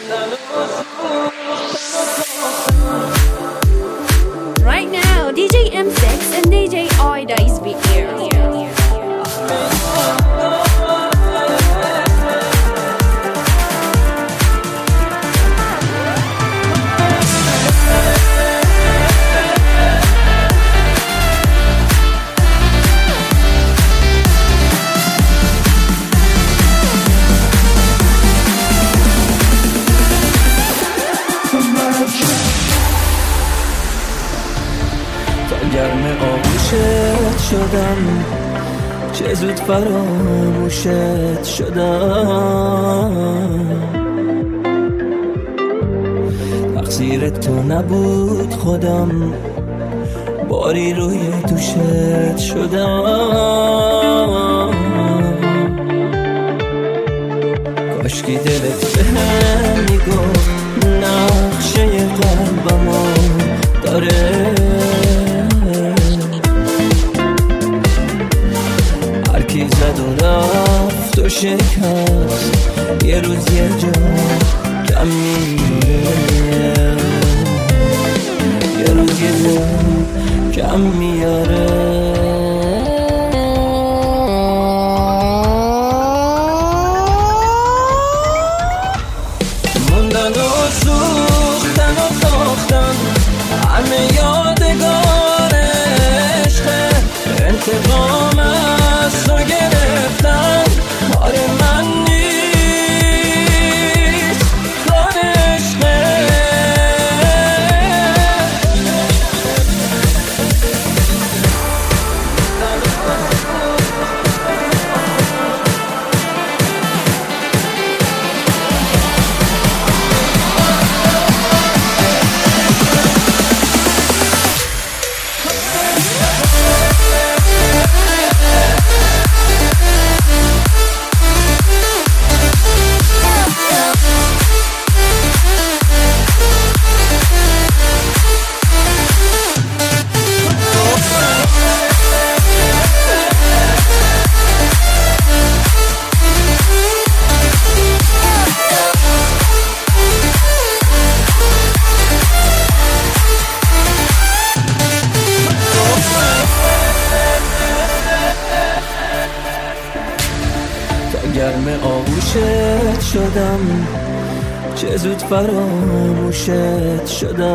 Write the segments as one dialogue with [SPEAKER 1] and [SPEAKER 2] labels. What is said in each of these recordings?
[SPEAKER 1] Right now, DJ M6 and DJ Oida is be here.
[SPEAKER 2] گرم آغوشت شدم، چه زود فراموشت شدم. تقصیر تو نبود خودم، باری روی دوشت شدم. کاشکی دلت بهم میگفت نقشه قلبمو داره. زد و رفت و شکست، یه روز یه جا کم میاره، یه روز یه جا کم میاره. موندن و سوختن و ساختن همه یادگار عشقه. انتقام از تو گرفتن کار من نیست، کار عشقه. گرم آغوشت شدم، چه زود فراموشت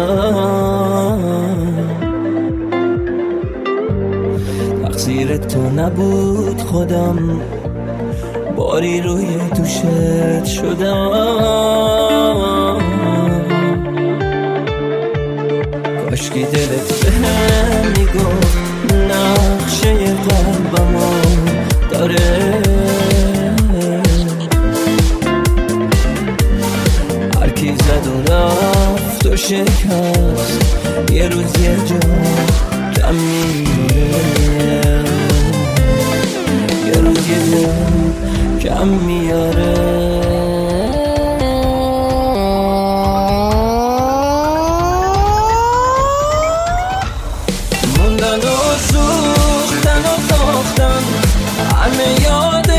[SPEAKER 2] شدم. تقصیر تو نبود خودم، باری روی دوشت شدم. کاشکی دلت بهم میگفت نقشه قلبمو داره. زد و رفت و شکست، یه روز یه جا کم میاره، یه روز یه جا کم میاره. موندن و سوختن و ساختن همه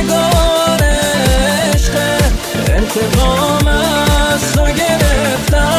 [SPEAKER 2] یادگار عشقه. انتقام از تو گرفتن